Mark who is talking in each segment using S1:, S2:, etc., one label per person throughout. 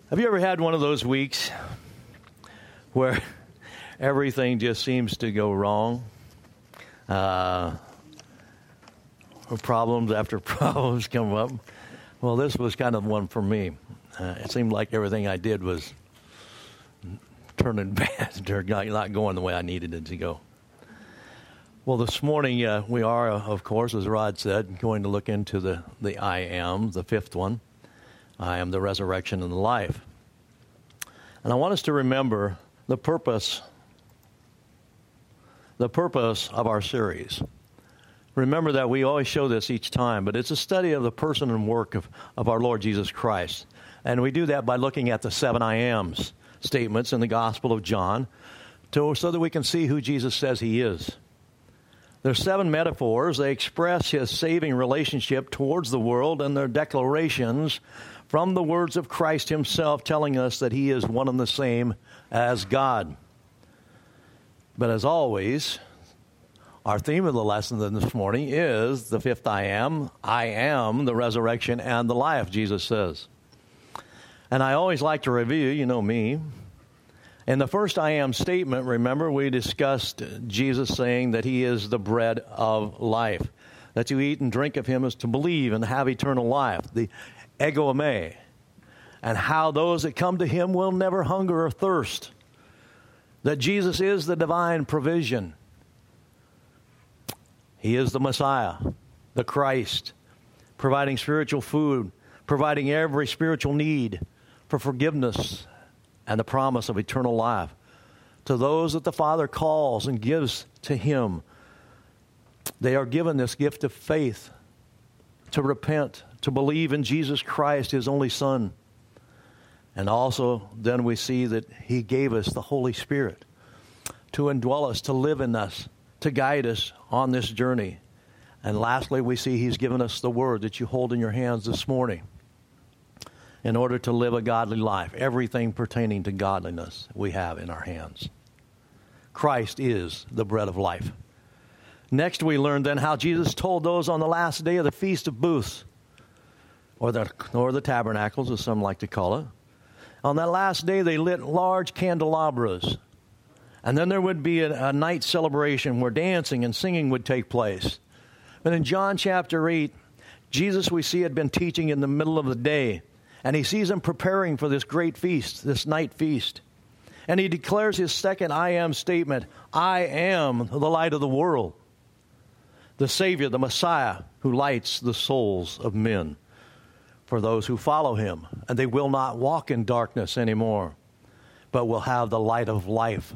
S1: Have you ever had one of those weeks where everything just seems to go wrong? Or problems after problems come up? Well, this was kind of one for me. It seemed like everything I did was turning bad, or not going the way I needed it to go. Well, this morning we are, of course, as Rod said, going to look into the I Am, the fifth one. I am the resurrection and the life. And I want us to remember the purpose of our series. Remember that we always show this each time, but it's a study of the person and work of our Lord Jesus Christ. And we do that by looking at the 7 I Ams statements in the Gospel of John so that we can see who Jesus says he is. There's 7 metaphors. They express his saving relationship towards the world, and they're declarations from the words of Christ himself telling us that he is one and the same as God. But as always, our theme of the lesson this morning is the fifth I am the resurrection and the life, Jesus says. And I always like to review, you know me. In the first I am statement, remember, we discussed Jesus saying that he is the bread of life. That to eat and drink of him is to believe and have eternal life, the ego eimi, and how those that come to him will never hunger or thirst. That Jesus is the divine provision. He is the Messiah, the Christ, providing spiritual food, providing every spiritual need for forgiveness and the promise of eternal life to those that the Father calls and gives to him. They are given this gift of faith to repent, to believe in Jesus Christ, his only Son. And also then we see that he gave us the Holy Spirit to indwell us, to live in us, to guide us on this journey. And lastly, we see he's given us the word that you hold in your hands this morning in order to live a godly life. Everything pertaining to godliness we have in our hands. Christ is the bread of life. Next, we learned then how Jesus told those on the last day of the Feast of Booths, or the tabernacles, as some like to call it. On that last day, they lit large candelabras. And then there would be a night celebration where dancing and singing would take place. But in John chapter 8, Jesus, we see, had been teaching in the middle of the day. And he sees them preparing for this great feast, this night feast. And he declares his second I am statement, I am the light of the world. The Savior, the Messiah, who lights the souls of men for those who follow him. And they will not walk in darkness anymore, but will have the light of life.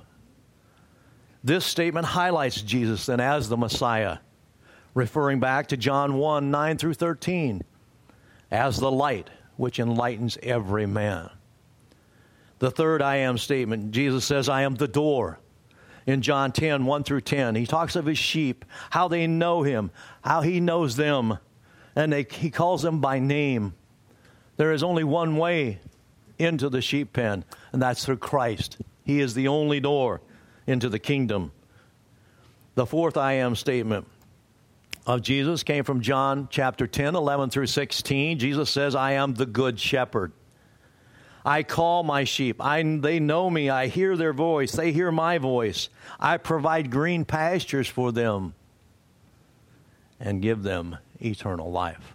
S1: This statement highlights Jesus then as the Messiah, referring back to John 1, 9 through 13, as the light which enlightens every man. The third I am statement, Jesus says, I am the door. In John 10, 1 through 10, he talks of his sheep, how they know him, how he knows them, and he calls them by name. There is only one way into the sheep pen, and that's through Christ. He is the only door into the kingdom. The fourth I am statement of Jesus came from John chapter 10, 11 through 16. Jesus says, I am the good shepherd. I call my sheep. They know me. I hear their voice. They hear my voice. I provide green pastures for them and give them eternal life.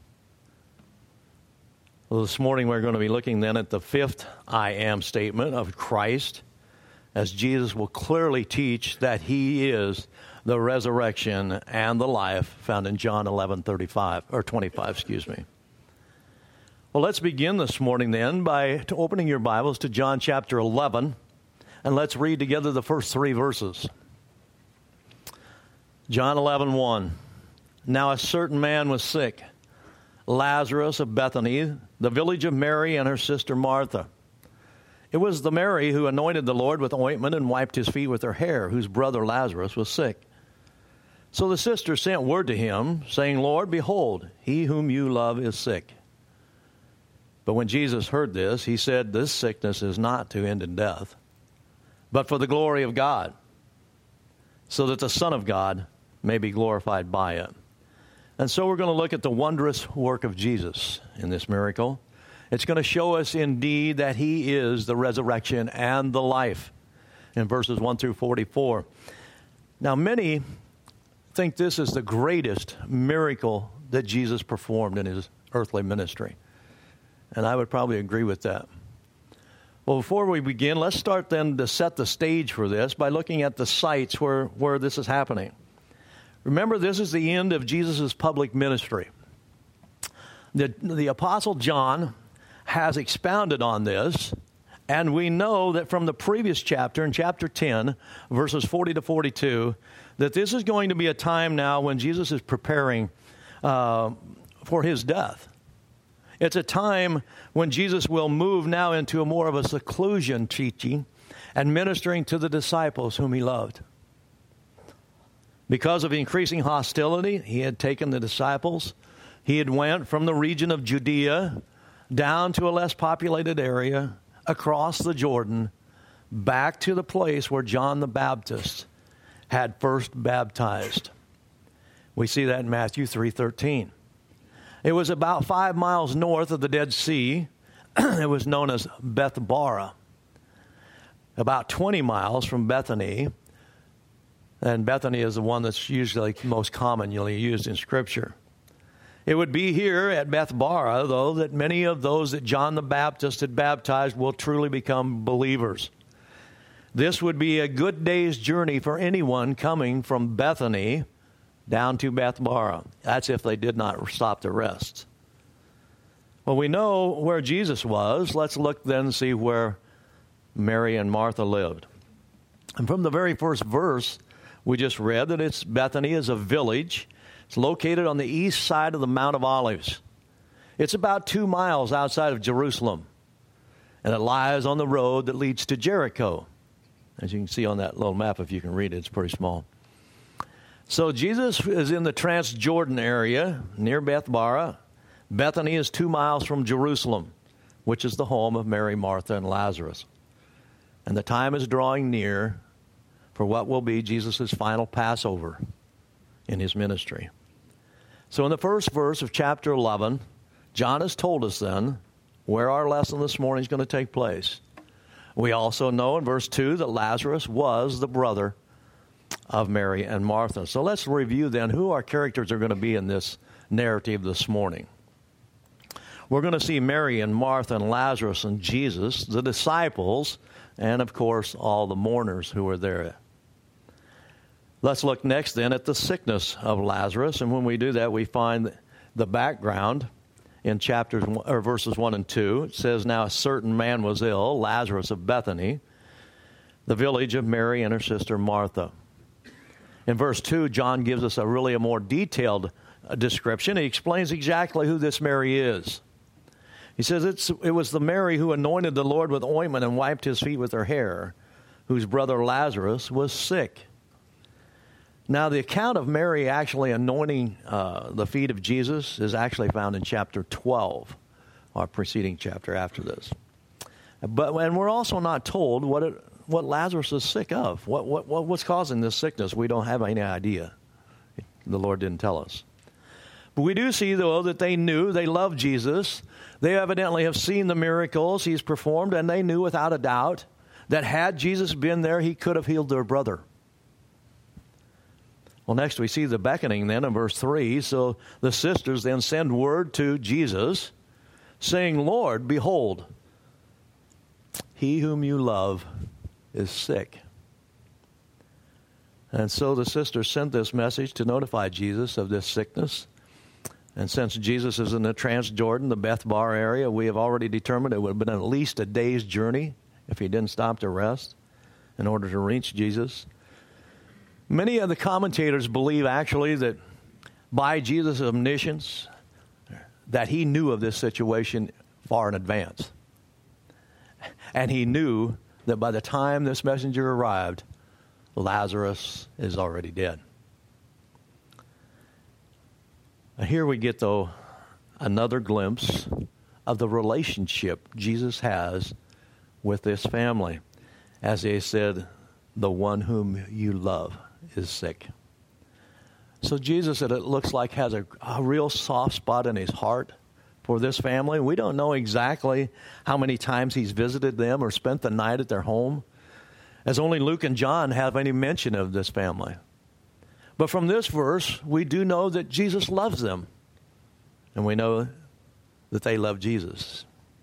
S1: Well, this morning we're going to be looking then at the fifth I am statement of Christ, as Jesus will clearly teach that he is the resurrection and the life, found in John 11:25 or 25, excuse me. Well, let's begin this morning then by opening your Bibles to John chapter 11, and let's read together the first 3 verses. John 11:1. Now a certain man was sick, Lazarus of Bethany, the village of Mary and her sister Martha. It was the Mary who anointed the Lord with ointment and wiped his feet with her hair, whose brother Lazarus was sick. So the sister sent word to him, saying, Lord, behold, he whom you love is sick. But when Jesus heard this, he said, this sickness is not to end in death, but for the glory of God, so that the Son of God may be glorified by it. And so we're going to look at the wondrous work of Jesus in this miracle. It's going to show us indeed that he is the resurrection and the life in verses 1 through 44. Now, many think this is the greatest miracle that Jesus performed in his earthly ministry. And I would probably agree with that. Well, before we begin, let's start then to set the stage for this by looking at the sites where this is happening. Remember, this is the end of Jesus' public ministry. The Apostle John has expounded on this, and we know that from the previous chapter, in chapter 10, verses 40 to 42, that this is going to be a time now when Jesus is preparing for his death. It's a time when Jesus will move now into a more of a seclusion teaching and ministering to the disciples whom he loved. Because of increasing hostility, he had taken the disciples. He had went from the region of Judea down to a less populated area, across the Jordan, back to the place where John the Baptist had first baptized. We see that in Matthew 3:13. It was about 5 miles north of the Dead Sea. It was known as Bethbara. About 20 miles from Bethany. And Bethany is the one that's usually most commonly used in Scripture. It would be here at Bethbara, though, that many of those that John the Baptist had baptized will truly become believers. This would be a good day's journey for anyone coming from Bethany down to Bethbara. That's if they did not stop to rest. Well, we know where Jesus was. Let's look then and see where Mary and Martha lived. And from the very first verse, we just read that Bethany is a village. It's located on the east side of the Mount of Olives. It's about 2 miles outside of Jerusalem, and it lies on the road that leads to Jericho. As you can see on that little map, if you can read it, it's pretty small. So Jesus is in the Transjordan area near Bethbara. Bethany is 2 miles from Jerusalem, which is the home of Mary, Martha, and Lazarus. And the time is drawing near for what will be Jesus' final Passover in his ministry. So in the first verse of chapter 11, John has told us then where our lesson this morning is going to take place. We also know in verse 2 that Lazarus was the brother of Mary and Martha. So let's review then who our characters are going to be in this narrative this morning. We're going to see Mary and Martha and Lazarus and Jesus, the disciples, and of course all the mourners who were there. Let's look next then at the sickness of Lazarus, and when we do that, we find the background in verses 1 and 2. It says, "Now a certain man was ill, Lazarus of Bethany, the village of Mary and her sister Martha." In verse 2, John gives us a more detailed description. He explains exactly who this Mary is. He says it was the Mary who anointed the Lord with ointment and wiped his feet with her hair, whose brother Lazarus was sick. Now, the account of Mary actually anointing the feet of Jesus is actually found in chapter 12, our preceding chapter after this. And we're also not told what Lazarus is sick of. What's causing this sickness? We don't have any idea. The Lord didn't tell us. But we do see, though, that they loved Jesus. They evidently have seen the miracles he's performed, and they knew without a doubt that had Jesus been there, he could have healed their brother. Well, next we see the beckoning then in verse 3. So the sisters then send word to Jesus, saying, "Lord, behold, he whom you love is sick." And so the sisters sent this message to notify Jesus of this sickness. And since Jesus is in the Transjordan, the Bethbar area, we have already determined it would have been at least a day's journey if he didn't stop to rest in order to reach Jesus. Many of the commentators believe actually that by Jesus' omniscience, that he knew of this situation far in advance. And he knew that by the time this messenger arrived, Lazarus is already dead. Now here we get, though, another glimpse of the relationship Jesus has with this family. As they said, the one whom you love is sick. So Jesus, it looks like, has a real soft spot in his heart for this family. We don't know exactly how many times he's visited them or spent the night at their home, as only Luke and John have any mention of this family. But from this verse, we do know that Jesus loves them, and we know that they love Jesus.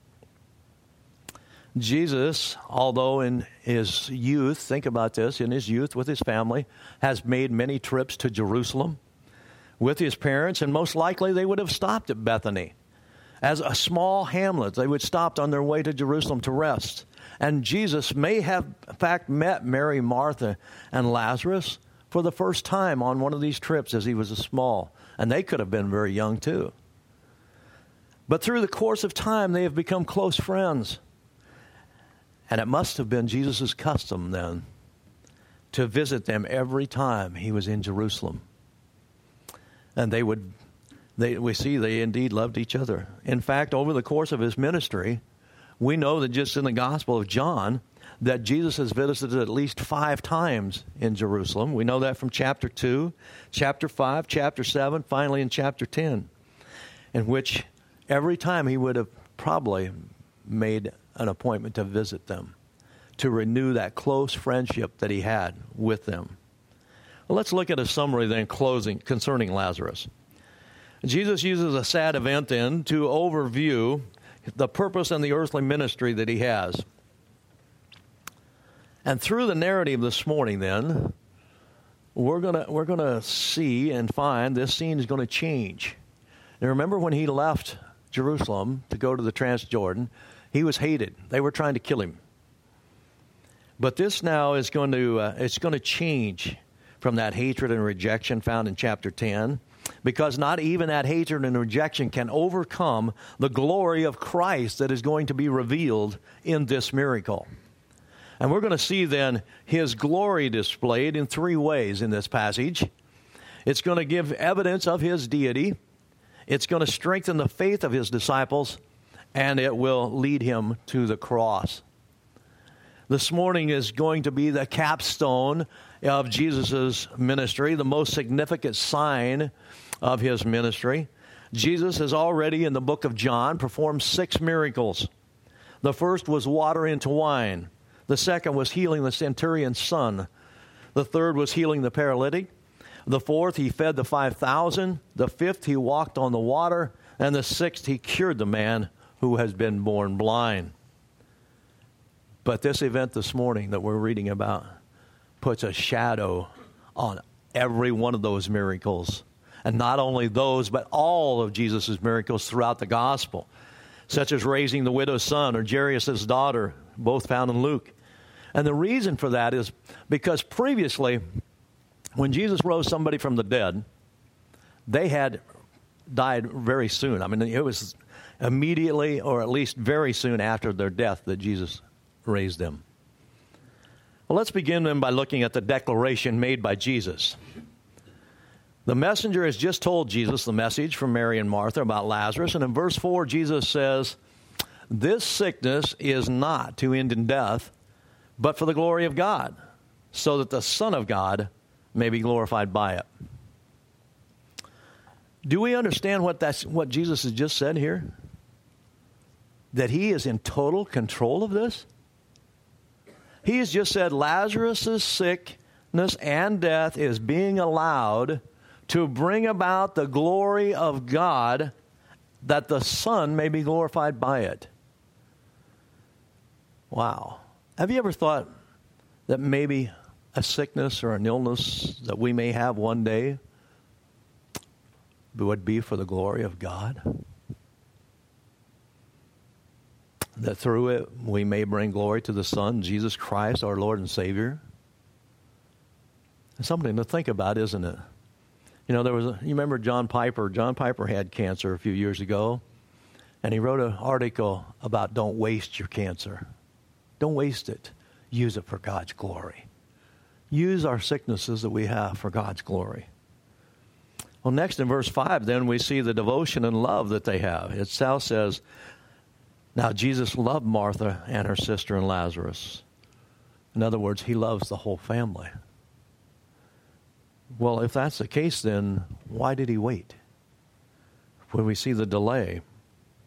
S1: Jesus, although in his youth, think about this, in his youth with his family, has made many trips to Jerusalem with his parents, and most likely they would have stopped at Bethany. As a small hamlet, they would stop on their way to Jerusalem to rest. And Jesus may have, in fact, met Mary, Martha, and Lazarus for the first time on one of these trips as he was small. And they could have been very young too. But through the course of time, they have become close friends. And it must have been Jesus' custom then to visit them every time he was in Jerusalem. And we see they indeed loved each other. In fact, over the course of his ministry, we know that just in the Gospel of John, that Jesus has visited at least 5 times in Jerusalem. We know that from chapter 2, chapter 5, chapter 7, finally in chapter 10, in which every time he would have probably made an appointment to visit them, to renew that close friendship that he had with them. Well, let's look at a summary then, closing, concerning Lazarus. Jesus uses a sad event then to overview the purpose and the earthly ministry that he has. And through the narrative this morning then, we're gonna see and find this scene is going to change. Now remember when he left Jerusalem to go to the Transjordan, he was hated. They were trying to kill him. But this now is going to change from that hatred and rejection found in chapter 10, because not even that hatred and rejection can overcome the glory of Christ that is going to be revealed in this miracle. And we're going to see then his glory displayed in 3 ways in this passage. It's going to give evidence of his deity. It's going to strengthen the faith of his disciples, and it will lead him to the cross. This morning is going to be the capstone of Jesus' ministry, the most significant sign of his ministry. Jesus has already, in the book of John, performed 6 miracles. The first was water into wine. The second was healing the centurion's son. The third was healing the paralytic. The fourth, he fed the 5,000. The fifth, he walked on the water. And the sixth, he cured the man who has been born blind. But this event this morning that we're reading about puts a shadow on every one of those miracles. And not only those, but all of Jesus' miracles throughout the gospel, such as raising the widow's son or Jairus' daughter, both found in Luke. And the reason for that is because previously, when Jesus rose somebody from the dead, they had died very soon. I mean, it was immediately or at least very soon after their death that Jesus raised them. Well, let's begin then by looking at the declaration made by Jesus. The messenger has just told Jesus the message from Mary and Martha about Lazarus. And in verse 4, Jesus says, "This sickness is not to end in death, but for the glory of God, so that the Son of God may be glorified by it." Do we understand what Jesus has just said here? That he is in total control of this? He has just said Lazarus' sickness and death is being allowed to bring about the glory of God, that the Son may be glorified by it. Wow. Have you ever thought that maybe a sickness or an illness that we may have one day would be for the glory of God? That through it we may bring glory to the Son, Jesus Christ, our Lord and Savior? It's something to think about, isn't it? You know, you remember John Piper? John Piper had cancer a few years ago, and he wrote an article about don't waste your cancer. Don't waste it. Use it for God's glory. Use our sicknesses that we have for God's glory. Well, next in verse 5, then we see the devotion and love that they have. It says, now Jesus loved Martha and her sister and Lazarus. In other words, he loves the whole family. Well, if that's the case, then why did he wait? When we see the delay,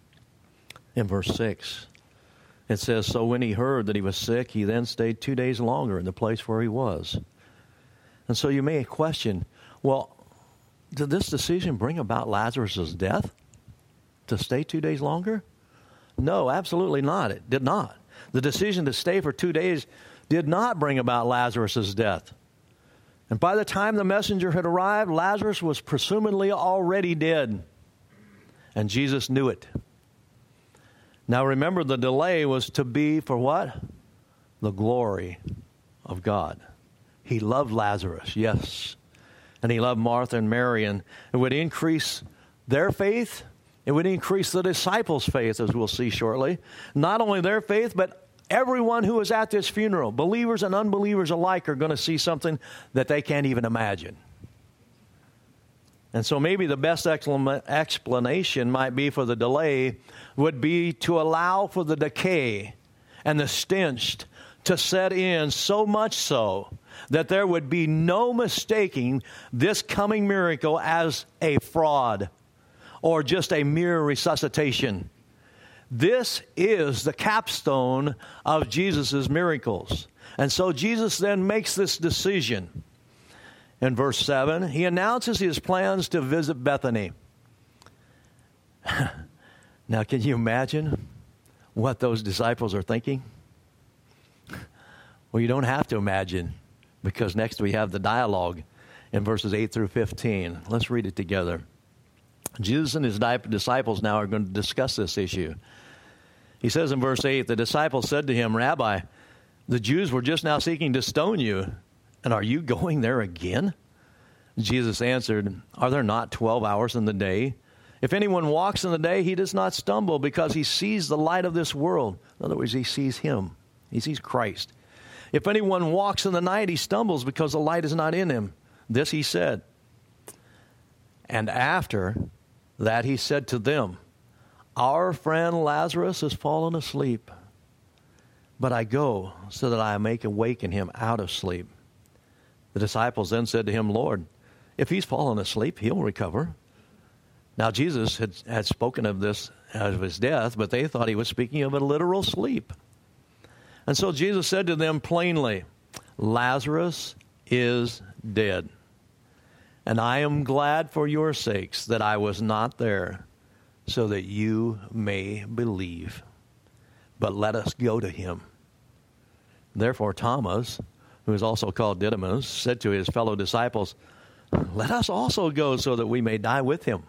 S1: in verse 6. It says, so when he heard that he was sick, he then stayed 2 days longer in the place where he was. And so you may question, well, did this decision bring about Lazarus' death? To stay 2 days longer? No, absolutely not. It did not. The decision to stay for 2 days did not bring about Lazarus' death. And by the time the messenger had arrived, Lazarus was presumably already dead. And Jesus knew it. Now remember, the delay was to be for what? The glory of God. He loved Lazarus, yes. And he loved Martha and Mary. And it would increase their faith. It would increase the disciples' faith, as we'll see shortly. Not only their faith, but everyone who was at this funeral, believers and unbelievers alike, are going to see something that they can't even imagine. And so maybe the best explanation might be for the delay would be to allow for the decay and the stench to set in, so much so that there would be no mistaking this coming miracle as a fraud or just a mere resuscitation. This is the capstone of Jesus' miracles. And so Jesus then makes this decision. In verse 7, he announces his plans to visit Bethany. Now, can you imagine what those disciples are thinking? Well, you don't have to imagine, because next we have the dialogue in verses 8 through 15. Let's read it together. Jesus and his disciples now are going to discuss this issue. He says in verse 8, the disciples said to him, Rabbi, the Jews were just now seeking to stone you, and are you going there again? Jesus answered, are there not 12 hours in the day? If anyone walks in the day, he does not stumble because he sees the light of this world. In other words, he sees him. He sees Christ. If anyone walks in the night, he stumbles because the light is not in him. This he said. And after that he said to them, our friend Lazarus has fallen asleep, but I go so that I may awaken him out of sleep. The disciples then said to him, Lord, if he's fallen asleep, he'll recover. Now Jesus had spoken of this, of his death, but they thought he was speaking of a literal sleep. And so Jesus said to them plainly, Lazarus is dead. And I am glad for your sakes that I was not there, so that you may believe. But let us go to him. Therefore Thomas, who is also called Didymus, said to his fellow disciples, let us also go so that we may die with him.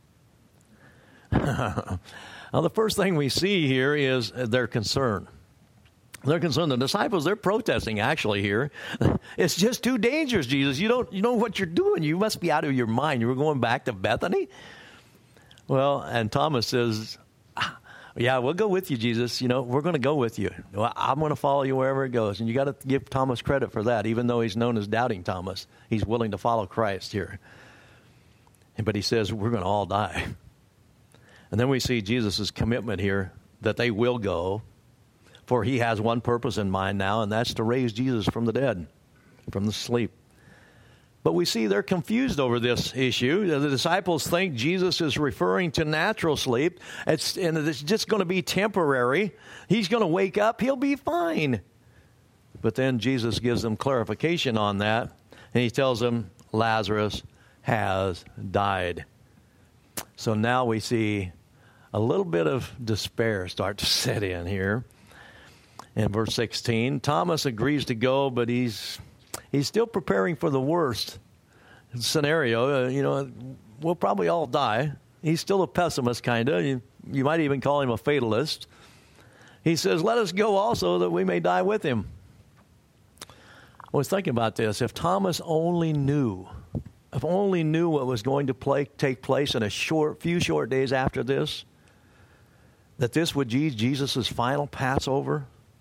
S1: Now the first thing we see here is their concern. They're concerned. The disciples, they're protesting actually here. It's just too dangerous, Jesus. You know what you're doing. You must be out of your mind. You were going back to Bethany? Well, and Thomas says, yeah, we'll go with you, Jesus. We're going to go with you. I'm going to follow you wherever it goes. And you got to give Thomas credit for that, even though he's known as Doubting Thomas. He's willing to follow Christ here. But he says, we're going to all die. And then we see Jesus' commitment here that they will go, for he has one purpose in mind now, and that's to raise Jesus from the dead, from the sleep. But we see they're confused over this issue. The disciples think Jesus is referring to natural sleep, and it's just going to be temporary. He's going to wake up. He'll be fine. But then Jesus gives them clarification on that, and he tells them Lazarus has died. So now we see a little bit of despair start to set in here. In verse 16, Thomas agrees to go, but he's still preparing for the worst scenario. We'll probably all die. He's still a pessimist, kind of. You might even call him a fatalist. He says, let us go also that we may die with him. I was thinking about this. If Thomas only knew what was going to take place in a few short days after this, that this would be Jesus' final Passover,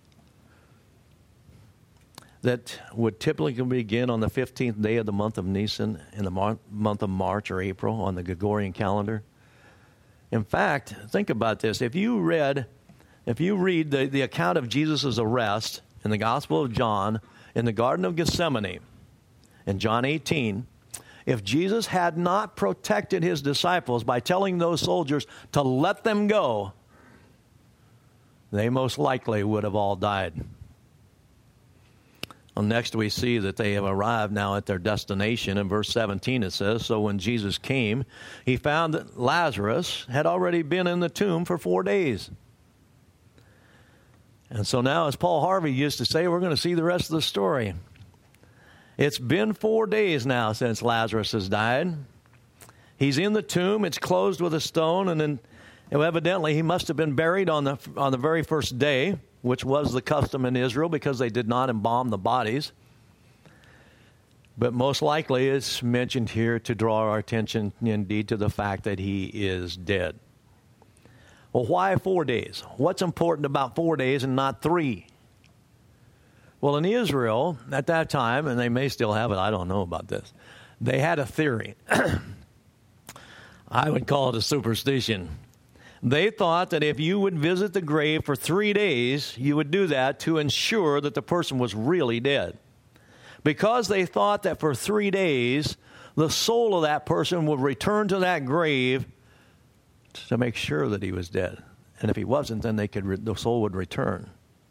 S1: that would typically begin on the 15th day of the month of Nisan in the month of March or April on the Gregorian calendar. In fact, think about this. If you read the account of Jesus' arrest in the Gospel of John in the Garden of Gethsemane in John 18, if Jesus had not protected his disciples by telling those soldiers to let them go, they most likely would have all died. Well, next we see that they have arrived now at their destination. In verse 17 it says, "So when Jesus came, he found that Lazarus had already been in the tomb for 4 days." And so now, as Paul Harvey used to say, we're going to see the rest of the story. It's been 4 days now since Lazarus has died. He's in the tomb. It's closed with a stone, and then evidently he must have been buried on the very first day, which was the custom in Israel because they did not embalm the bodies. But most likely it's mentioned here to draw our attention indeed to the fact that he is dead. Well, why 4 days? What's important about 4 days and not 3? Well, in Israel at that time, and they may still have it, I don't know about this, they had a theory. I would call it a superstition. They thought that if you would visit the grave for 3 days, you would do that to ensure that the person was really dead. Because they thought that for 3 days, the soul of that person would return to that grave to make sure that he was dead. And if he wasn't, then the soul would return.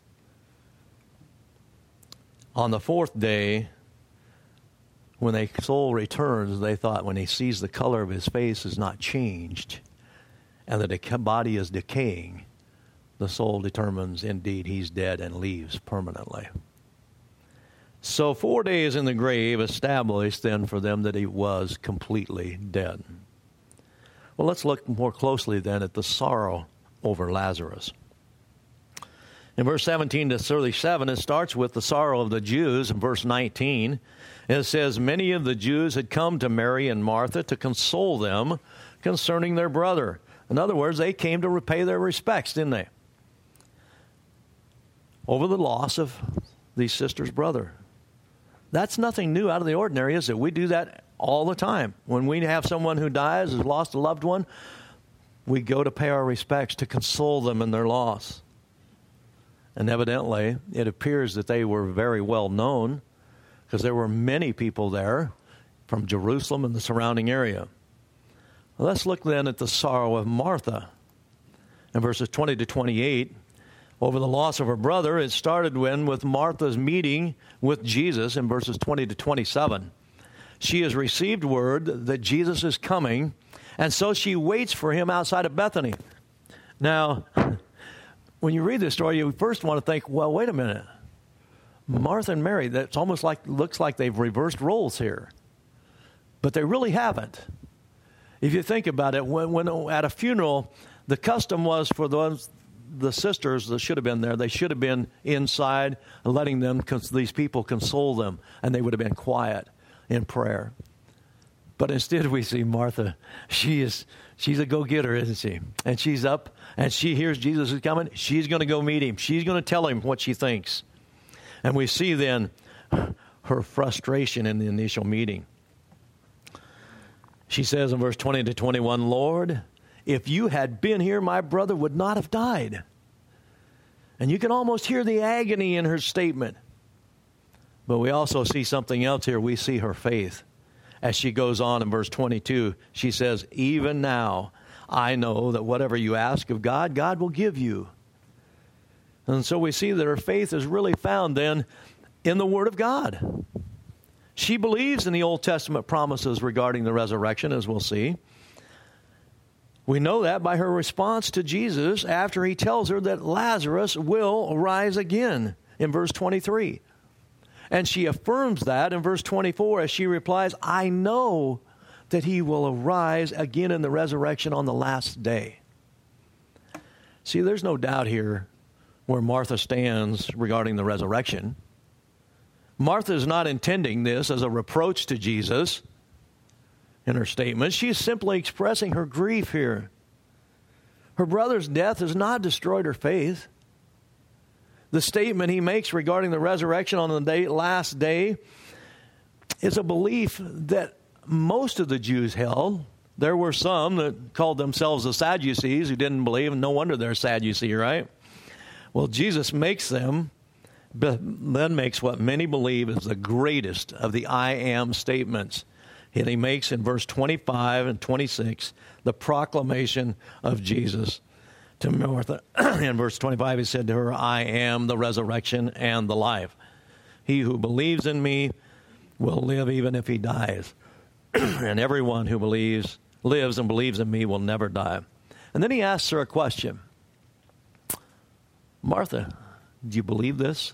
S1: On the 4th day, when the soul returns, they thought when he sees the color of his face is not changed, and the body is decaying, the soul determines indeed he's dead and leaves permanently. So 4 days in the grave established then for them that he was completely dead. Well, let's look more closely then at the sorrow over Lazarus. In verse 17 to 37, it starts with the sorrow of the Jews. In verse 19, it says, "Many of the Jews had come to Mary and Martha to console them concerning their brother." In other words, they came to repay their respects, didn't they? Over the loss of these sisters' brother. That's nothing new out of the ordinary, is it? We do that all the time. When we have someone who dies, has lost a loved one, we go to pay our respects to console them in their loss. And evidently, it appears that they were very well known because there were many people there from Jerusalem and the surrounding area. Well, let's look then at the sorrow of Martha. In verses 20 to 28, over the loss of her brother, it started with Martha's meeting with Jesus in verses 20 to 27. She has received word that Jesus is coming, and so she waits for him outside of Bethany. Now, when you read this story, you first want to think, well, wait a minute. Martha and Mary, that's almost looks like they've reversed roles here. But they really haven't. If you think about it, when at a funeral, the custom was for the sisters that should have been there, they should have been inside and letting these people console them, and they would have been quiet in prayer. But instead we see Martha, she's a go-getter, isn't she? And she's up, and she hears Jesus is coming. She's going to go meet him. She's going to tell him what she thinks. And we see then her frustration in the initial meeting. She says in verse 20 to 21, "Lord, if you had been here, my brother would not have died." And you can almost hear the agony in her statement. But we also see something else here. We see her faith. As she goes on in verse 22, she says, "Even now, I know that whatever you ask of God, God will give you." And so we see that her faith is really found then in the Word of God. She believes in the Old Testament promises regarding the resurrection, as we'll see. We know that by her response to Jesus after he tells her that Lazarus will rise again in verse 23. And she affirms that in verse 24 as she replies, "I know that he will arise again in the resurrection on the last day." See, there's no doubt here where Martha stands regarding the resurrection. Martha is not intending this as a reproach to Jesus in her statement. She is simply expressing her grief here. Her brother's death has not destroyed her faith. The statement he makes regarding the resurrection on the last day is a belief that most of the Jews held. There were some that called themselves the Sadducees who didn't believe, and no wonder they're sad, you see, right? Well, Jesus makes them, but then makes what many believe is the greatest of the I am statements. And he makes in verse 25 and 26 the proclamation of Jesus. to Martha. In verse 25, he said to her, I am the resurrection and the life. He who believes in me will live even if he dies. And everyone who lives and believes in me will never die. And then he asks her a question. Martha, do you believe this?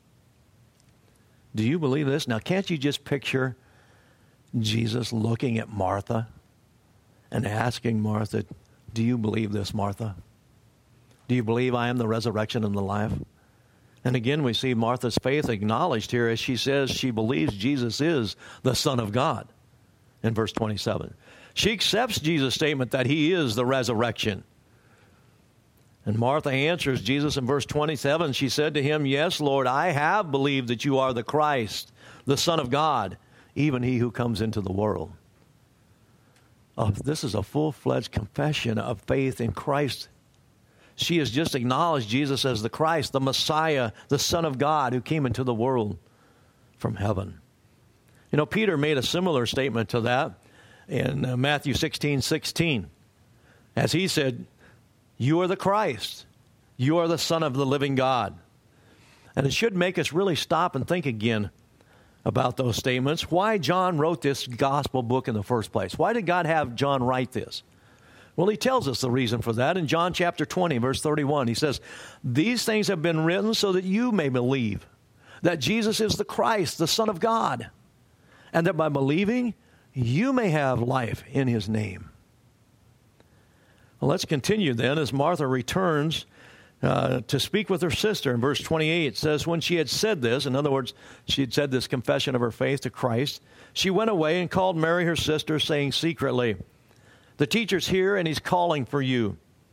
S1: Do you believe this? Now, can't you just picture Jesus looking at Martha and asking Martha, do you believe this, Martha? Do you believe I am the resurrection and the life? And again, we see Martha's faith acknowledged here as she says she believes Jesus is the Son of God in verse 27. She accepts Jesus' statement that he is the resurrection. And Martha answers Jesus in verse 27. She said to him, yes, Lord, I have believed that you are the Christ, the Son of God, even he who comes into the world. This is a full-fledged confession of faith in Christ. She has just acknowledged Jesus as the Christ, the Messiah, the Son of God who came into the world from heaven. You know, Peter made a similar statement to that in Matthew 16:16. As he said, you are the Christ. You are the Son of the living God. And it should make us really stop and think again about those statements. Why John wrote this gospel book in the first place. Why did God have John write this? Well, he tells us the reason for that in John chapter 20, verse 31. He says, these things have been written so that you may believe that Jesus is the Christ, the Son of God, and that by believing, you may have life in his name. Well, let's continue then as Martha returns to speak with her sister. In verse 28, it says, when she had said this, in other words, she had said this confession of her faith to Christ, she went away and called Mary, her sister, saying secretly, the teacher's here and he's calling for you.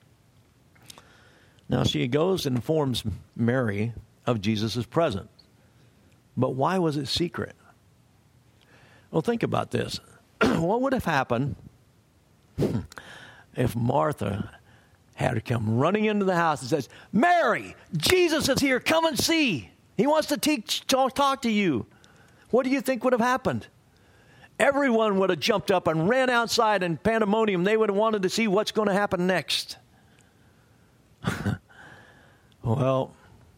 S1: Now she goes and informs Mary of Jesus' presence. But why was it secret? Well, think about this. What would have happened if Martha had come running into the house and says, Mary, Jesus is here, come and see. He wants to talk to you. What do you think would have happened? Everyone would have jumped up and ran outside in pandemonium. They would have wanted to see what's going to happen next. Well,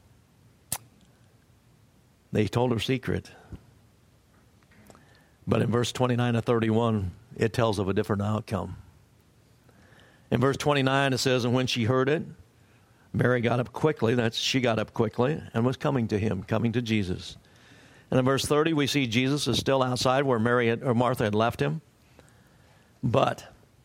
S1: they told her secret. But in verse 29 to 31, it tells of a different outcome. In verse 29, it says, and when she heard it, Mary got up quickly. She got up quickly and was coming to him, coming to Jesus. And in verse 30, we see Jesus is still outside where Martha had left him. But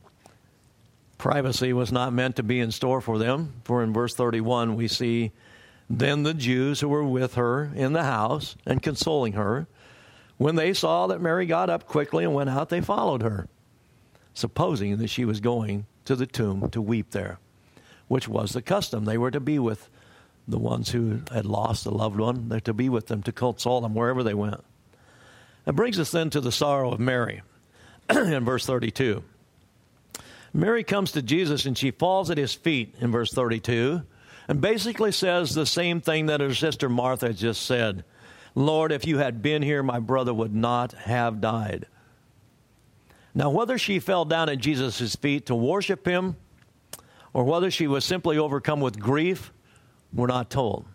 S1: privacy was not meant to be in store for them. For in verse 31, we see, then the Jews who were with her in the house and consoling her, when they saw that Mary got up quickly and went out, they followed her, supposing that she was going to the tomb to weep there, which was the custom. They were to be with the ones who had lost a loved one. They're to be with them, to console them wherever they went. That brings us then to the sorrow of Mary in verse 32. Mary comes to Jesus and she falls at his feet in verse 32 and basically says the same thing that her sister Martha just said. Lord, if you had been here, my brother would not have died. Now, whether she fell down at Jesus' feet to worship him or whether she was simply overcome with grief, we're not told.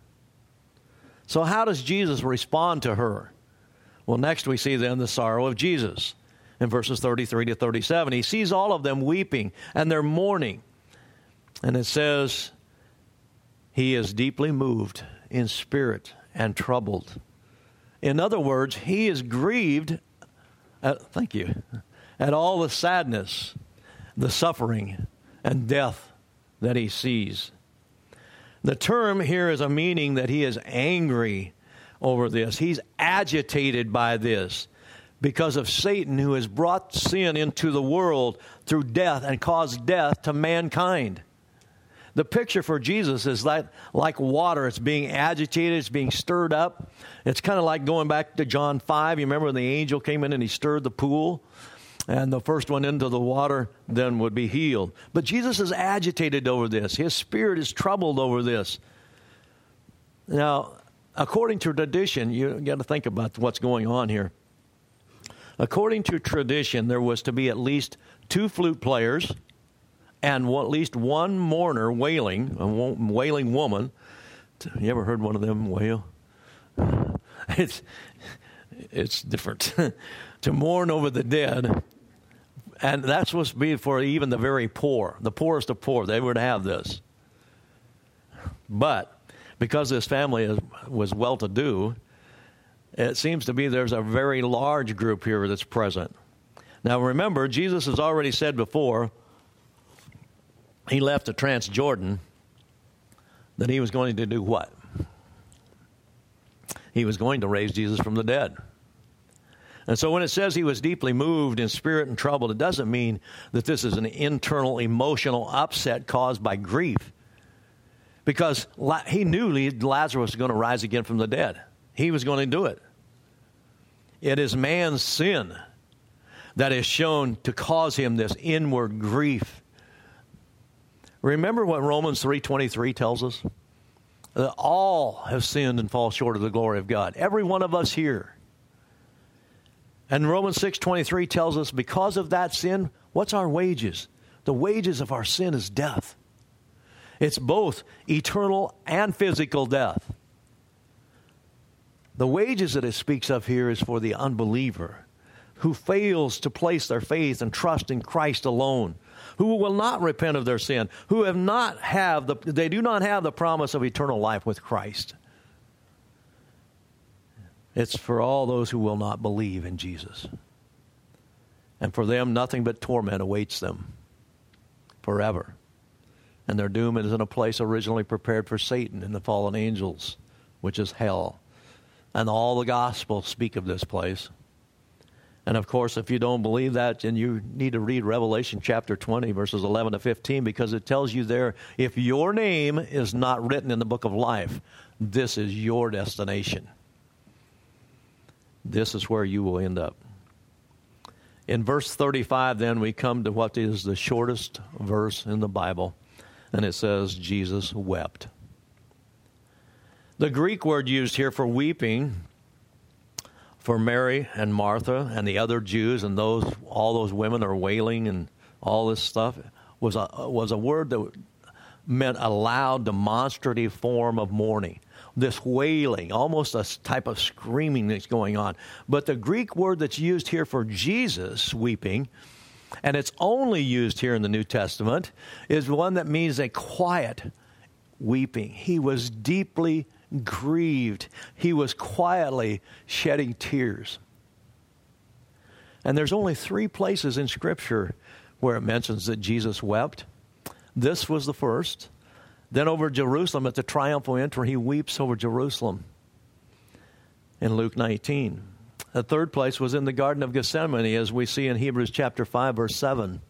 S1: So how does Jesus respond to her? Well, next we see then the sorrow of Jesus. In verses 33 to 37, he sees all of them weeping and they're mourning. And it says, he is deeply moved in spirit and troubled. In other words, he is grieved, at all the sadness, the suffering, and death that he sees. The term here is a meaning that he is angry over this. He's agitated by this because of Satan, who has brought sin into the world through death and caused death to mankind. The picture for Jesus is like water. It's being agitated. It's being stirred up. It's kind of like going back to John 5. You remember when the angel came in and he stirred the pool? And the first one into the water then would be healed. But Jesus is agitated over this. His spirit is troubled over this. Now, according to tradition, you got to think about what's going on here. According to tradition, there was to be at least 2 flute players, and at least one mourner wailing, a wailing woman. You ever heard one of them wail? It's different. To mourn over the dead. And that's supposed to be for even the very poor, the poorest of poor. They would have this. But because this family was well-to-do, it seems to be there's a very large group here that's present. Now remember, Jesus has already said before he left the Transjordan that he was going to do what? He was going to raise Jesus from the dead. And so when it says he was deeply moved in spirit and troubled, it doesn't mean that this is an internal emotional upset caused by grief. Because he knew Lazarus was going to rise again from the dead. He was going to do it. It is man's sin that is shown to cause him this inward grief. Remember what Romans 3:23 tells us? That all have sinned and fall short of the glory of God. Every one of us here. And Romans 6:23 tells us because of that sin, what's our wages? The wages of our sin is death. It's both eternal and physical death. The wages that it speaks of here is for the unbeliever who fails to place their faith and trust in Christ alone, who will not repent of their sin, who do not have the promise of eternal life with Christ. It's for all those who will not believe in Jesus. And for them, nothing but torment awaits them forever. And their doom is in a place originally prepared for Satan and the fallen angels, which is hell. And all the Gospels speak of this place. And of course, if you don't believe that, then you need to read Revelation chapter 20, verses 11 to 15, because it tells you there, if your name is not written in the book of life, this is your destination. This is where you will end up. In verse 35, then, we come to what is the shortest verse in the Bible, and it says, Jesus wept. The Greek word used here for weeping, for Mary and Martha and the other Jews and all those women are wailing and all this stuff, was a word that meant a loud, demonstrative form of mourning. This wailing, almost a type of screaming that's going on. But the Greek word that's used here for Jesus weeping, and it's only used here in the New Testament, is one that means a quiet weeping. He was deeply grieved. He was quietly shedding tears. And there's only 3 places in Scripture where it mentions that Jesus wept. This was the first. Then over Jerusalem at the triumphal entry, he weeps over Jerusalem in Luke 19. The third place was in the Garden of Gethsemane, as we see in Hebrews chapter 5, verse 7.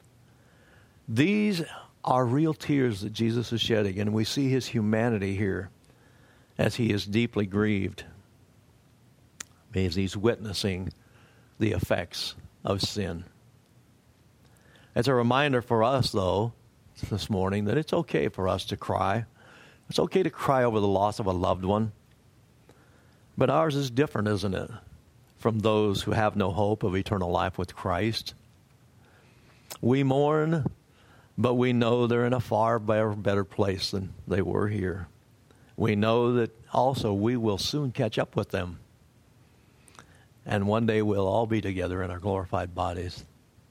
S1: These are real tears that Jesus is shedding, and we see his humanity here as he is deeply grieved, as he's witnessing the effects of sin. It's a reminder for us, though, this morning, that it's okay for us to cry. It's okay to cry over the loss of a loved one. But ours is different, isn't it, from those who have no hope of eternal life with Christ. We mourn, but we know they're in a far better place than they were here. We know that also we will soon catch up with them. And one day we'll all be together in our glorified bodies.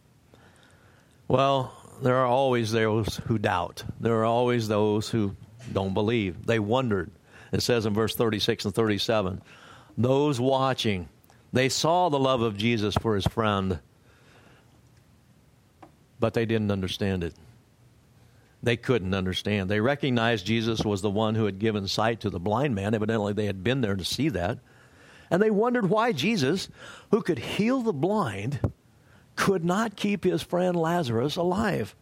S1: Well, there are always those who doubt. There are always those who don't believe. They wondered. It says in verse 36 and 37, those watching, they saw the love of Jesus for his friend, but they didn't understand it. They couldn't understand. They recognized Jesus was the one who had given sight to the blind man. Evidently, they had been there to see that. And they wondered why Jesus, who could heal the blind, could not keep his friend Lazarus alive.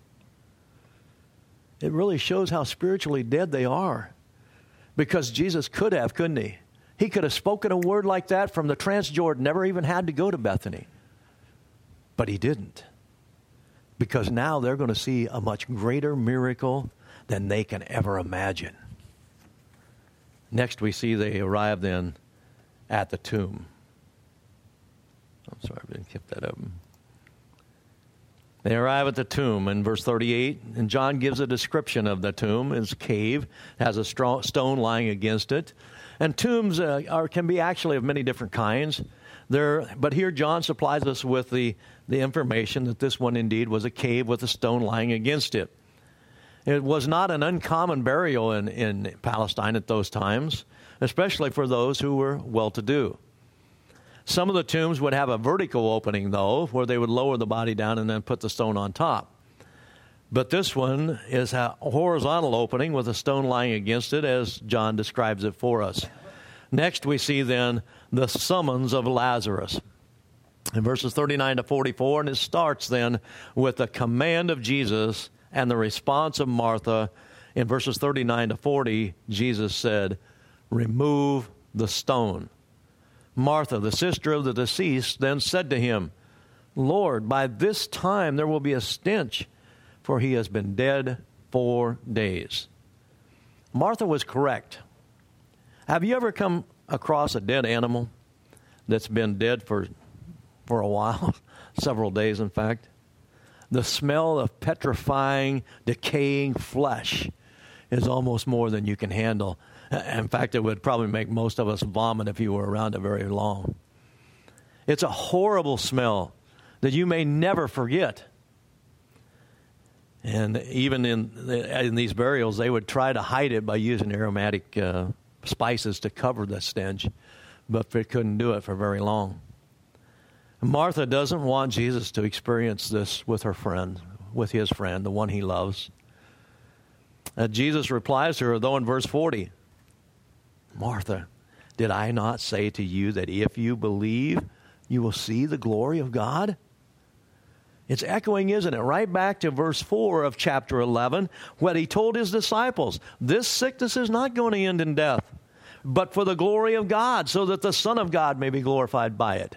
S1: It really shows how spiritually dead they are. Because Jesus could have, couldn't he? He could have spoken a word like that from the Transjordan, never even had to go to Bethany. But he didn't. Because now they're going to see a much greater miracle than they can ever imagine. Next we see they arrive then at the tomb. I'm sorry, I didn't keep that up. They arrive at the tomb in verse 38, and John gives a description of the tomb. It's a cave, has a stone lying against it. And tombs can be actually of many different kinds. But here John supplies us with the information that this one indeed was a cave with a stone lying against it. It was not an uncommon burial in Palestine at those times, especially for those who were well-to-do. Some of the tombs would have a vertical opening, though, where they would lower the body down and then put the stone on top. But this one is a horizontal opening with a stone lying against it, as John describes it for us. Next, we see then the summons of Lazarus in verses 39 to 44, and it starts then with the command of Jesus and the response of Martha. In verses 39 to 40, Jesus said, "Remove the stone." Martha, the sister of the deceased, then said to him, "Lord, by this time there will be a stench, for he has been dead 4 days." Martha was correct. Have you ever come across a dead animal that's been dead for a while, several days in fact? The smell of petrifying, decaying flesh is almost more than you can handle. In fact, it would probably make most of us vomit if you were around it very long. It's a horrible smell that you may never forget. And even in these burials, they would try to hide it by using aromatic spices to cover the stench, but they couldn't do it for very long. Martha doesn't want Jesus to experience this with her friend, with his friend, the one he loves. Jesus replies to her, though, in verse 40, "Martha, did I not say to you that if you believe, you will see the glory of God?" It's echoing, isn't it? Right back to verse 4 of chapter 11, when he told his disciples, this sickness is not going to end in death, but for the glory of God, so that the Son of God may be glorified by it.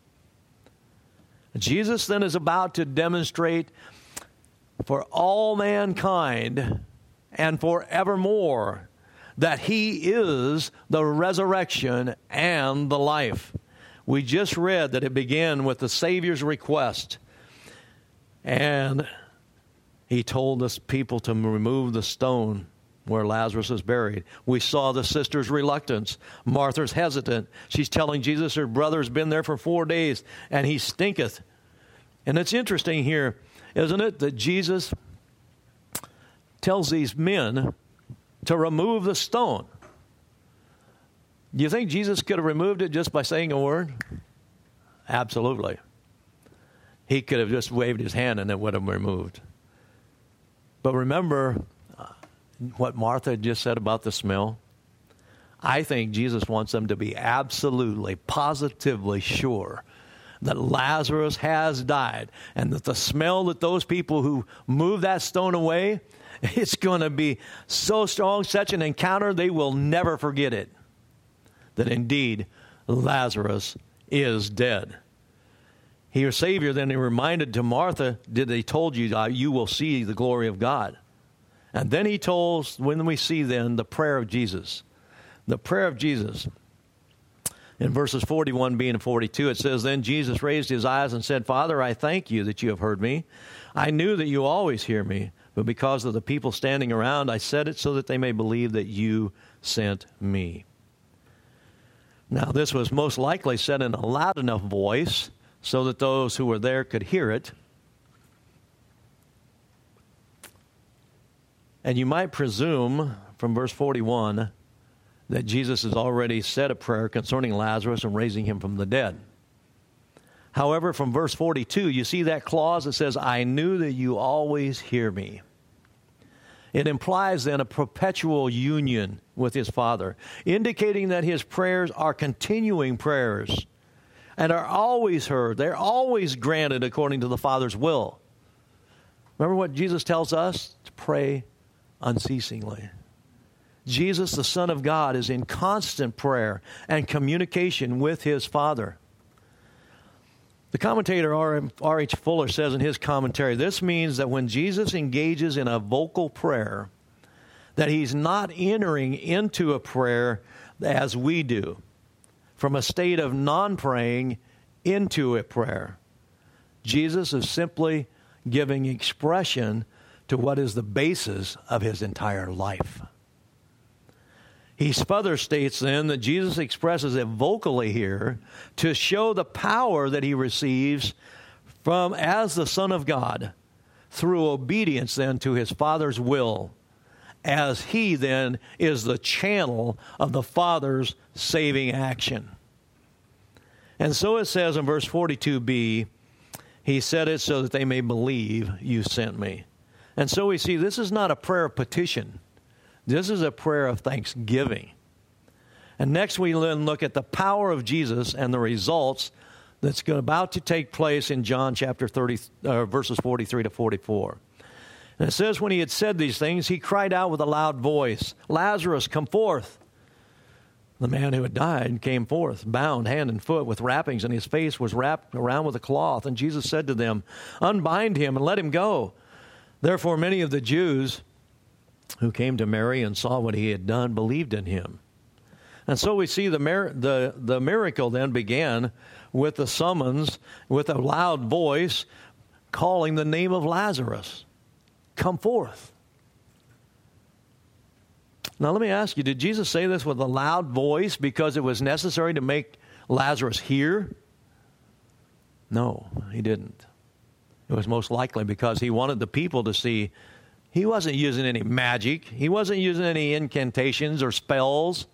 S1: Jesus then is about to demonstrate for all mankind and forevermore that he is the resurrection and the life. We just read that it began with the Savior's request. And he told the people to remove the stone where Lazarus is buried. We saw the sister's reluctance. Martha's hesitant. She's telling Jesus her brother's been there for 4 days, and he stinketh. And it's interesting here, isn't it, that Jesus tells these men to remove the stone. Do you think Jesus could have removed it just by saying a word? Absolutely. He could have just waved his hand and it would have been removed. But remember what Martha just said about the smell? I think Jesus wants them to be absolutely, positively sure that Lazarus has died and that the smell that those people who moved that stone away, it's going to be so strong, such an encounter, they will never forget it. That indeed, Lazarus is dead. Your Savior then he reminded to Martha, did they told you, you will see the glory of God. And then he told, when we see then the prayer of Jesus. The prayer of Jesus. In verses 41b and 42, it says, Then Jesus raised his eyes and said, Father, I thank you that you have heard me. I knew that you always hear me, but because of the people standing around, I said it so that they may believe that you sent me. Now, this was most likely said in a loud enough voice so that those who were there could hear it. And you might presume from verse 41 that Jesus has already said a prayer concerning Lazarus and raising him from the dead. However, from verse 42, you see that clause that says, I knew that you always hear me. It implies then a perpetual union with his Father, indicating that his prayers are continuing prayers and are always heard. They're always granted according to the Father's will. Remember what Jesus tells us? To pray unceasingly. Jesus, the Son of God, is in constant prayer and communication with his Father. The commentator R.H. Fuller says in his commentary, this means that when Jesus engages in a vocal prayer, that he's not entering into a prayer as we do, from a state of non-praying into a prayer. Jesus is simply giving expression to what is the basis of his entire life. He further states then that Jesus expresses it vocally here to show the power that he receives from as the Son of God through obedience then to his Father's will, as he then is the channel of the Father's saving action. And so it says in verse 42b, he said it so that they may believe you sent me. And so we see this is not a prayer of petition. This is a prayer of thanksgiving. And next we then look at the power of Jesus and the results that's about to take place in John chapter 30, verses 43 to 44. And it says, when he had said these things, he cried out with a loud voice, Lazarus, come forth. The man who had died came forth, bound hand and foot with wrappings, and his face was wrapped around with a cloth. And Jesus said to them, unbind him and let him go. Therefore many of the Jews who came to Mary and saw what he had done believed in him. And so we see the miracle then began with the summons, with a loud voice calling the name of Lazarus. Come forth. Now let me ask you, did Jesus say this with a loud voice because it was necessary to make Lazarus hear? No, he didn't. It was most likely because he wanted the people to see he wasn't using any magic. He wasn't using any incantations or spells.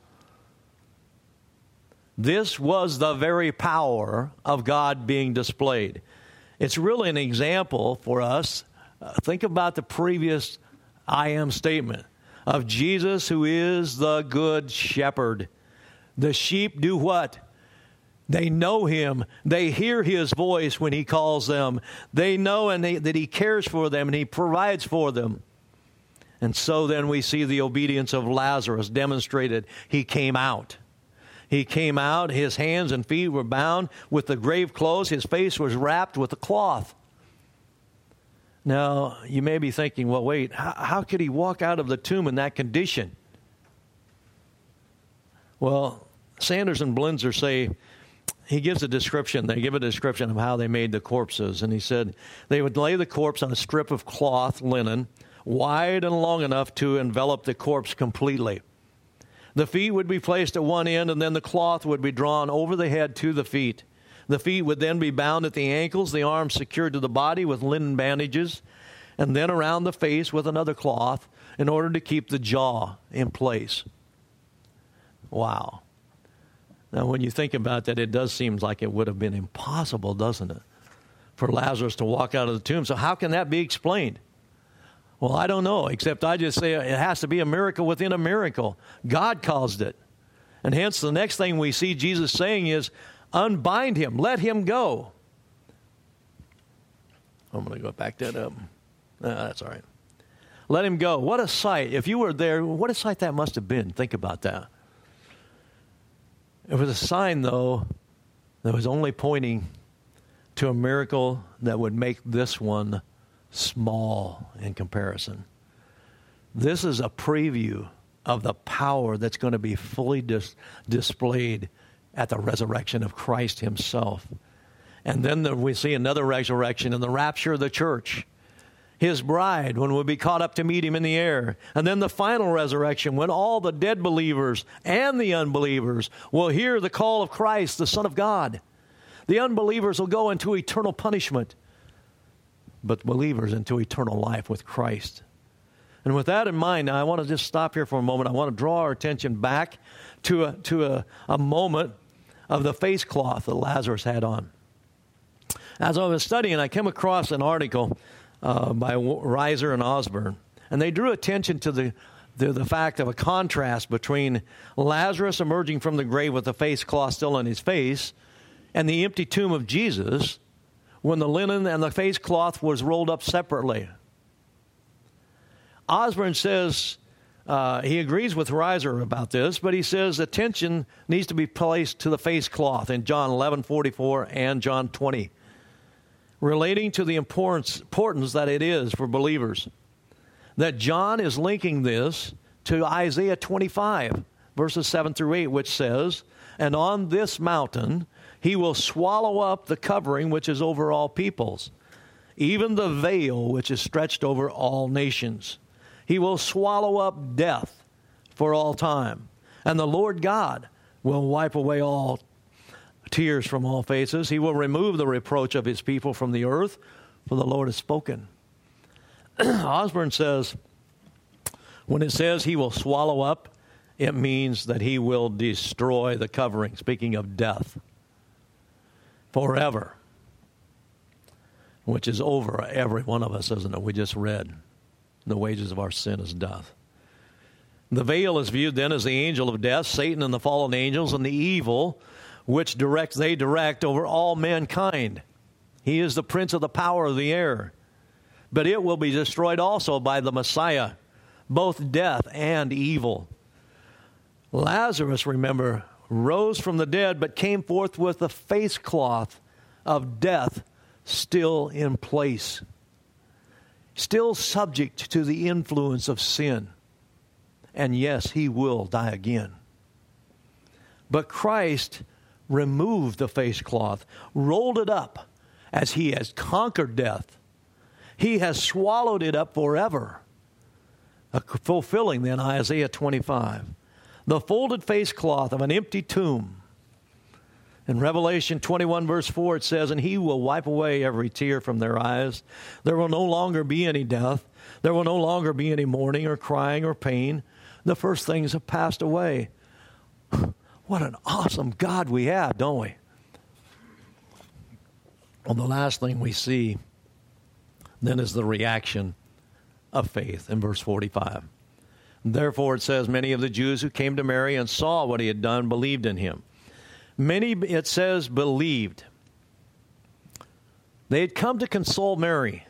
S1: This was the very power of God being displayed. It's really an example for us. Think about the previous I am statement of Jesus, who is the good shepherd. The sheep do what? They know him. They hear his voice when he calls them. They know that he cares for them and he provides for them. And so then we see the obedience of Lazarus demonstrated. He came out. He came out. His hands and feet were bound with the grave clothes. His face was wrapped with a cloth. Now, you may be thinking, well, wait, how could he walk out of the tomb in that condition? Well, Sanders and Blinzer say, he gives a description. They give a description of how they made the corpses. And he said they would lay the corpse on a strip of cloth, linen, wide and long enough to envelop the corpse completely. The feet would be placed at one end, and then the cloth would be drawn over the head to the feet. The feet would then be bound at the ankles, the arms secured to the body with linen bandages, and then around the face with another cloth in order to keep the jaw in place. Wow. Now, when you think about that, it does seem like it would have been impossible, doesn't it, for Lazarus to walk out of the tomb. So how can that be explained? Well, I don't know, except I just say it has to be a miracle within a miracle. God caused it. And hence the next thing we see Jesus saying is, unbind him, let him go. I'm going to go back that up. That's all right. Let him go. What a sight. If you were there, what a sight that must have been. Think about that. It was a sign, though, that was only pointing to a miracle that would make this one small in comparison. This is a preview of the power that's going to be fully displayed at the resurrection of Christ himself. And then we see another resurrection in the rapture of the church. His bride, when we'll be caught up to meet him in the air. And then the final resurrection, when all the dead believers and the unbelievers will hear the call of Christ, the Son of God. The unbelievers will go into eternal punishment, but believers into eternal life with Christ. And with that in mind, now I want to just stop here for a moment. I want to draw our attention back to a moment of the face cloth that Lazarus had on. As I was studying, I came across an article by Reiser and Osborne, and they drew attention to the fact of a contrast between Lazarus emerging from the grave with the face cloth still on his face and the empty tomb of Jesus when the linen and the face cloth was rolled up separately. Osborne says he agrees with Reiser about this, but he says attention needs to be placed to the face cloth in John 11:44 and John 20, relating to the importance that it is for believers. That John is linking this to Isaiah 25, verses 7 through 8, which says, and on this mountain he will swallow up the covering which is over all peoples. even the veil which is stretched over all nations. He will swallow up death for all time. And the Lord God will wipe away all tears from all faces. He will remove the reproach of his people from the earth, for the Lord has spoken. Osborne says, when it says he will swallow up, it means that he will destroy the covering, speaking of death, forever, which is over every one of us, isn't it? We just read, the wages of our sin is death. The veil is viewed then as the angel of death, Satan and the fallen angels, and the evil which they direct over all mankind. He is the prince of the power of the air. But it will be destroyed also by the Messiah, both death and evil. Lazarus, remember, rose from the dead, but came forth with the face cloth of death still in place, still subject to the influence of sin. And yes, he will die again. But Christ removed the face cloth, rolled it up as he has conquered death. He has swallowed it up forever, fulfilling then Isaiah 25. The folded face cloth of an empty tomb. In Revelation 21 verse 4 it says, and he will wipe away every tear from their eyes. There will no longer be any death. There will no longer be any mourning or crying or pain. The first things have passed away. What an awesome God we have, don't we? Well, the last thing we see then is the reaction of faith in verse 45. Therefore, it says, many of the Jews who came to Mary and saw what he had done believed in him. Many, it says, believed. They had come to console Mary.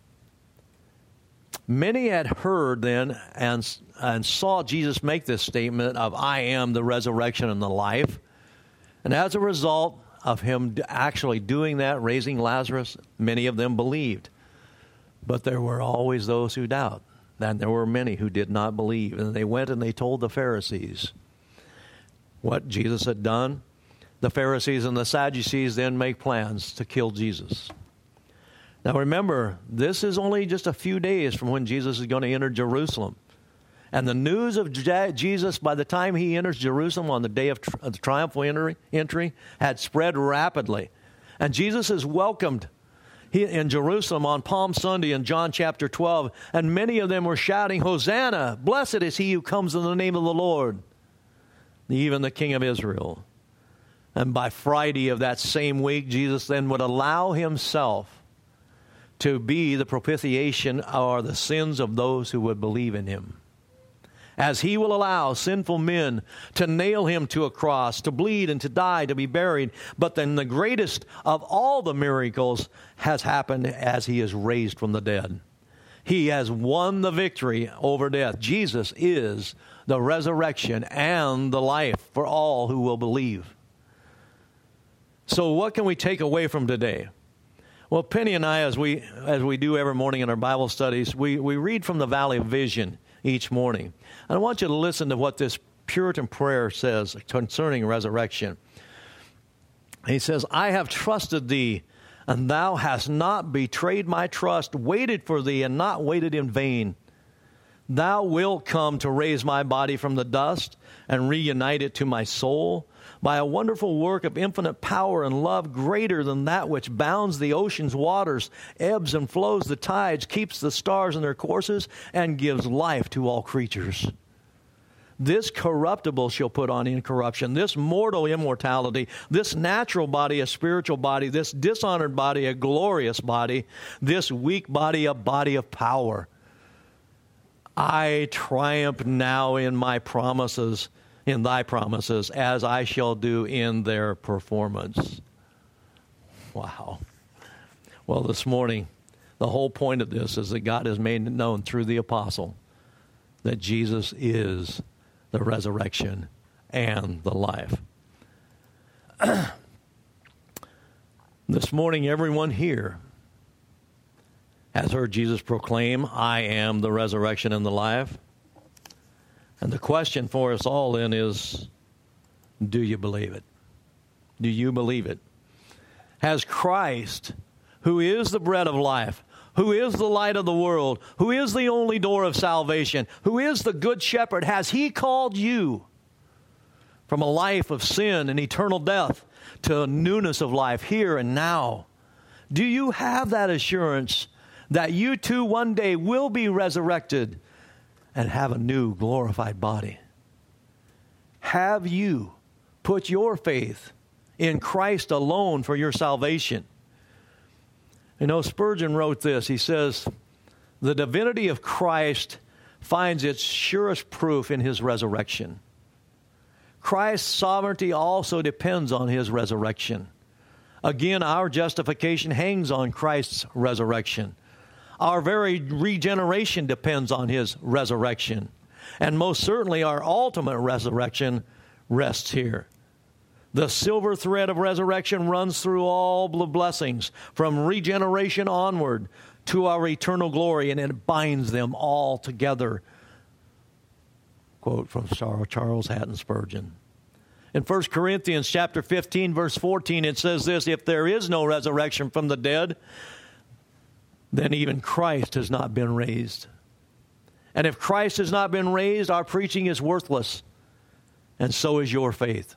S1: Many had heard then and saw Jesus make this statement of, I am the resurrection and the life. And as a result of him actually doing that, raising Lazarus, many of them believed. But there were always those who doubt. And there were many who did not believe. And they went and they told the Pharisees what Jesus had done. The Pharisees and the Sadducees then make plans to kill Jesus. Now remember, this is only just a few days from when Jesus is going to enter Jerusalem. And the news of Jesus, by the time he enters Jerusalem on the day of the triumphal entry, had spread rapidly. And Jesus is welcomed in Jerusalem on Palm Sunday in John chapter 12. And many of them were shouting, Hosanna! Blessed is he who comes in the name of the Lord, even the King of Israel. And by Friday of that same week, Jesus then would allow himself to be the propitiation or the sins of those who would believe in him. As he will allow sinful men to nail him to a cross, to bleed and to die, to be buried. But then the greatest of all the miracles has happened as he is raised from the dead. He has won the victory over death. Jesus is the resurrection and the life for all who will believe. So what can we take away from today? Well, Penny and I, as we do every morning in our Bible studies, we read from the Valley of Vision each morning. And I want you to listen to what this Puritan prayer says concerning resurrection. He says, I have trusted thee, and thou hast not betrayed my trust, waited for thee, and not waited in vain. Thou wilt come to raise my body from the dust and reunite it to my soul by a wonderful work of infinite power and love greater than that which bounds the ocean's waters, ebbs and flows the tides, keeps the stars in their courses, and gives life to all creatures. This corruptible shall put on incorruption, this mortal immortality, this natural body a spiritual body, this dishonored body a glorious body, this weak body a body of power. I triumph now in my promises, in thy promises, as I shall do in their performance. Wow. Well, this morning, the whole point of this is that God has made it known through the apostle that Jesus is the resurrection and the life. This morning, everyone here has heard Jesus proclaim, I am the resurrection and the life. And the question for us all then is, do you believe it? Do you believe it? Has Christ, who is the bread of life, who is the light of the world, who is the only door of salvation, who is the good shepherd, has he called you from a life of sin and eternal death to a newness of life here and now? Do you have that assurance that you too one day will be resurrected and have a new glorified body? Have you put your faith in Christ alone for your salvation? You know, Spurgeon wrote this. He says, the divinity of Christ finds its surest proof in his resurrection. Christ's sovereignty also depends on his resurrection. Again, our justification hangs on Christ's resurrection. Our very regeneration depends on his resurrection. And most certainly our ultimate resurrection rests here. The silver thread of resurrection runs through all the blessings from regeneration onward to our eternal glory, and it binds them all together. Quote from Charles Hatton Spurgeon. In 1 Corinthians chapter 15, verse 14, it says this: if there is no resurrection from the dead, then even Christ has not been raised. And if Christ has not been raised, our preaching is worthless, and so is your faith.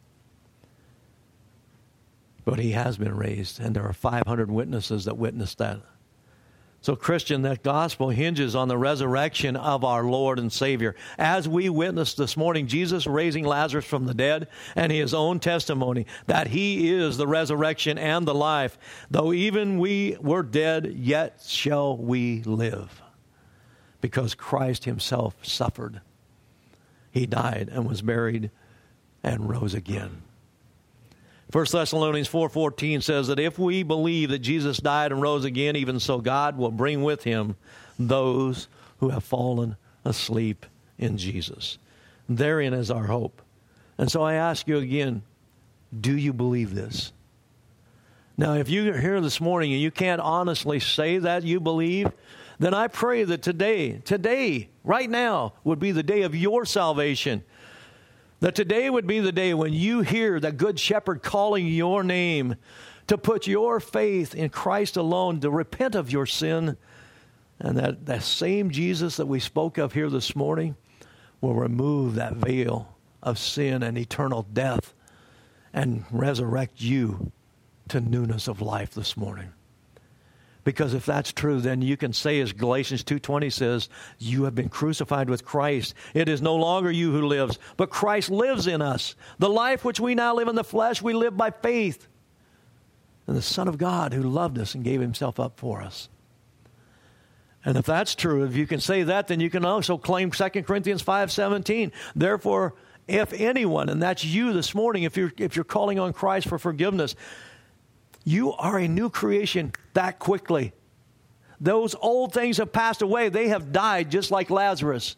S1: But he has been raised, and there are 500 witnesses that witnessed that. So, Christian, that gospel hinges on the resurrection of our Lord and Savior. As we witnessed this morning, Jesus raising Lazarus from the dead, and his own testimony that he is the resurrection and the life. Though even we were dead, yet shall we live. Because Christ himself suffered. He died and was buried and rose again. 1 Thessalonians 4:14 says that if we believe that Jesus died and rose again, even so God will bring with him those who have fallen asleep in Jesus. Therein is our hope. And so I ask you again, do you believe this? Now, if you're here this morning and you can't honestly say that you believe, then I pray that today, right now, would be the day of your salvation. That today would be the day when you hear the Good Shepherd calling your name to put your faith in Christ alone, to repent of your sin, and that same Jesus that we spoke of here this morning will remove that veil of sin and eternal death and resurrect you to newness of life this morning. Because if that's true, then you can say, as Galatians 2:20 says, you have been crucified with Christ. It is no longer you who lives, but Christ lives in us. The life which we now live in the flesh, we live by faith in the Son of God who loved us and gave himself up for us. And if that's true, if you can say that, then you can also claim 2 Corinthians 5:17. Therefore, if anyone, and that's you this morning, if you're calling on Christ for forgiveness, you are a new creation that quickly. Those old things have passed away. They have died just like Lazarus.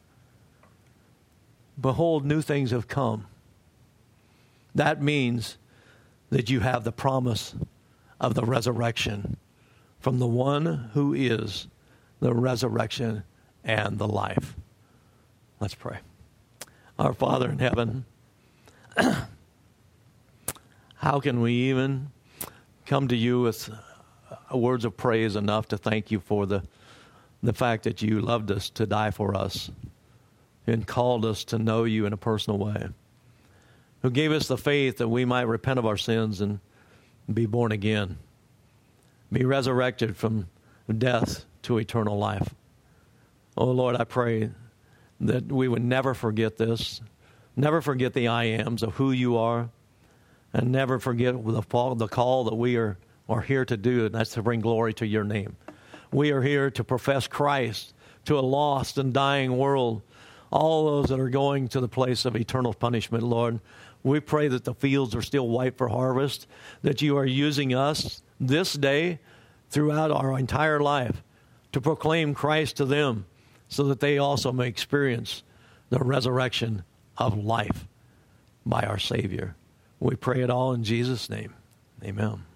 S1: Behold, new things have come. That means that you have the promise of the resurrection from the one who is the resurrection and the life. Let's pray. Our Father in heaven, how can we even come to you with words of praise enough to thank you for the fact that you loved us to die for us and called us to know you in a personal way, who gave us the faith that we might repent of our sins and be born again, be resurrected from death to eternal life. Oh, Lord, I pray that we would never forget this, never forget the I ams of who you are, and never forget the call that we are here to do, and that's to bring glory to your name. We are here to profess Christ to a lost and dying world, all those that are going to the place of eternal punishment, Lord. We pray that the fields are still white for harvest, that you are using us this day throughout our entire life to proclaim Christ to them so that they also may experience the resurrection of life by our Savior. We pray it all in Jesus' name. Amen.